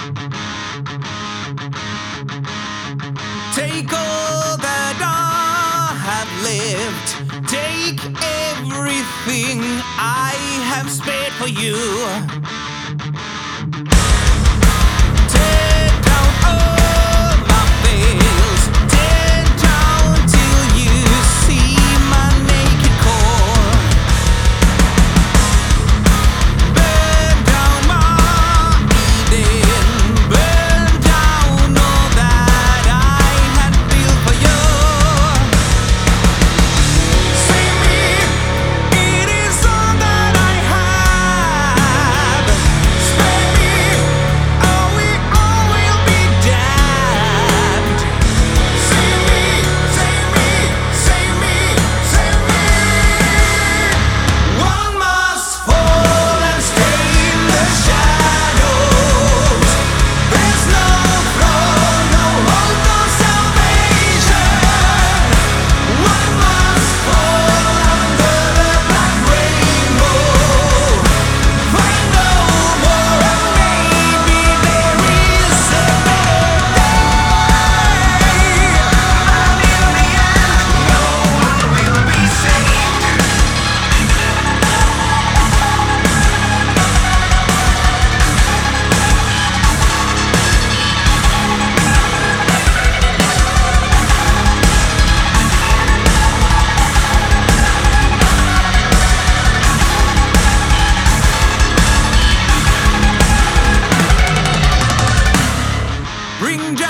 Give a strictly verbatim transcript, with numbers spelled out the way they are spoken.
Take all that I have lived, take everything I have spared for you. Tear down all my veils, tear down till you see my naked core. Burn down my Eden, burn down all that I had built for you. Save me, it is all that I have. Spare me, or we all will be damned. Save me, save me, save me, save me. One must fall and stay in the shadows. There's no throne, no hope, no salvation. One must fall under the black rainbow. Find no more, and maybe there is a better day. And in the end, no one will be saved. Bring